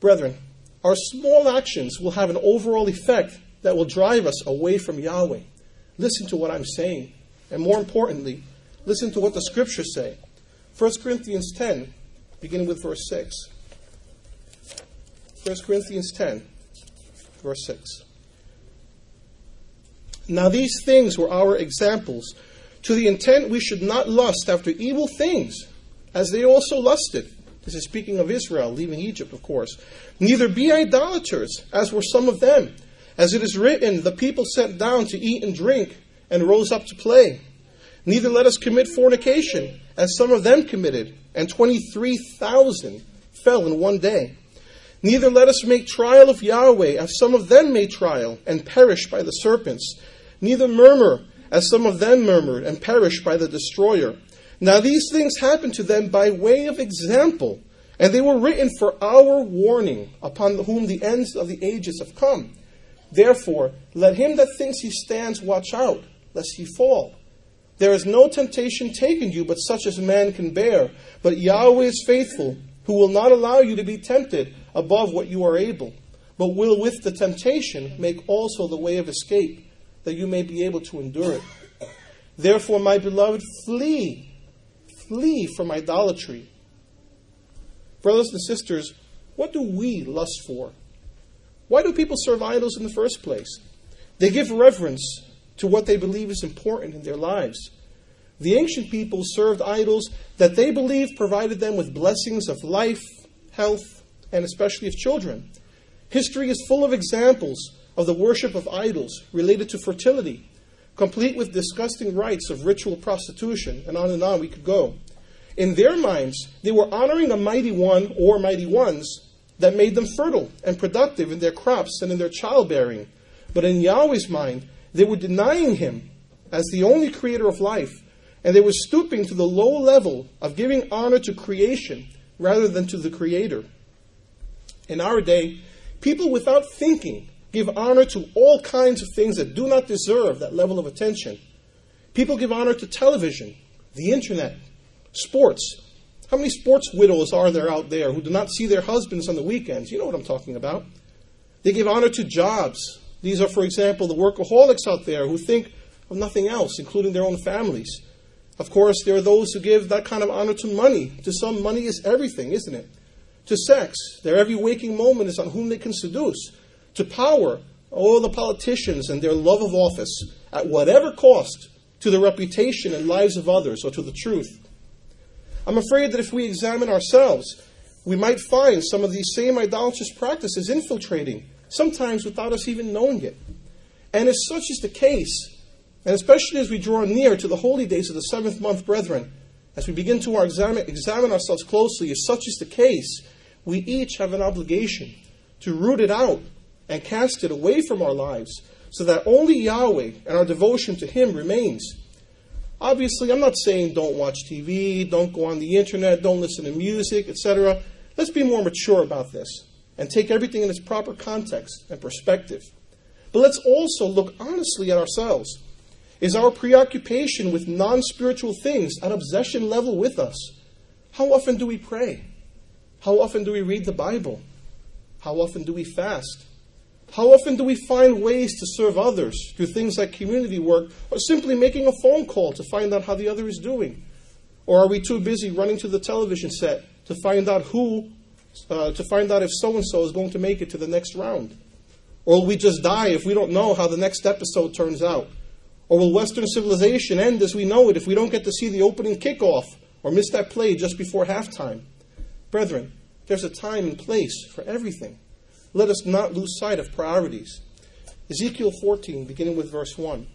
Brethren, our small actions will have an overall effect that will drive us away from Yahweh. Listen to what I'm saying. And more importantly, listen to what the Scriptures say. 1 Corinthians 10, beginning with verse 6. 1 Corinthians 10, verse 6. Now these things were our examples, to the intent we should not lust after evil things, as they also lusted. This is speaking of Israel, leaving Egypt, of course. Neither be idolaters, as were some of them. As it is written, the people sat down to eat and drink, and rose up to play. Neither let us commit fornication, as some of them committed, and 23,000 fell in one day. Neither let us make trial of Yahweh, as some of them made trial, and perished by the serpents. Neither murmur, as some of them murmured, and perished by the destroyer. Now these things happened to them by way of example, and they were written for our warning, upon whom the ends of the ages have come. Therefore, let him that thinks he stands watch out, lest he fall. There is no temptation taken you, but such as man can bear. But Yahweh is faithful, who will not allow you to be tempted above what you are able, but will with the temptation make also the way of escape, that you may be able to endure it. Therefore, my beloved, flee from idolatry. Brothers and sisters, what do we lust for? Why do people serve idols in the first place? They give reverence to what they believe is important in their lives. The ancient people served idols that they believed provided them with blessings of life, health, and especially of children. History is full of examples of the worship of idols related to fertility, complete with disgusting rites of ritual prostitution, and on we could go. In their minds, they were honoring a mighty one or mighty ones that made them fertile and productive in their crops and in their childbearing. But in Yahweh's mind, they were denying him as the only creator of life, and they were stooping to the low level of giving honor to creation rather than to the Creator. In our day, people without thinking give honor to all kinds of things that do not deserve that level of attention. People give honor to television, the internet, sports. How many sports widows are there out there who do not see their husbands on the weekends? You know what I'm talking about. They give honor to jobs. These are, for example, the workaholics out there who think of nothing else, including their own families. Of course, there are those who give that kind of honor to money. To some, money is everything, isn't it? To sex, their every waking moment is on whom they can seduce. To power, all the politicians and their love of office, at whatever cost, to the reputation and lives of others or to the truth. I'm afraid that if we examine ourselves, we might find some of these same idolatrous practices infiltrating, sometimes without us even knowing it. And if such is the case, and especially as we draw near to the holy days of the seventh month, brethren, as we begin to examine ourselves closely, if such is the case, we each have an obligation to root it out and cast it away from our lives so that only Yahweh and our devotion to Him remains. Obviously, I'm not saying don't watch TV, don't go on the internet, don't listen to music, etc. Let's be more mature about this and take everything in its proper context and perspective. But let's also look honestly at ourselves. Is our preoccupation with non-spiritual things at obsession level with us? How often do we pray? How often do we read the Bible? How often do we fast? How often do we find ways to serve others through things like community work or simply making a phone call to find out how the other is doing? Or are we too busy running to the television set to find out if so-and-so is going to make it to the next round? Or will we just die if we don't know how the next episode turns out? Or will Western civilization end as we know it if we don't get to see the opening kickoff or miss that play just before halftime? Brethren, there's a time and place for everything. Let us not lose sight of priorities. Ezekiel 14, beginning with verse 1.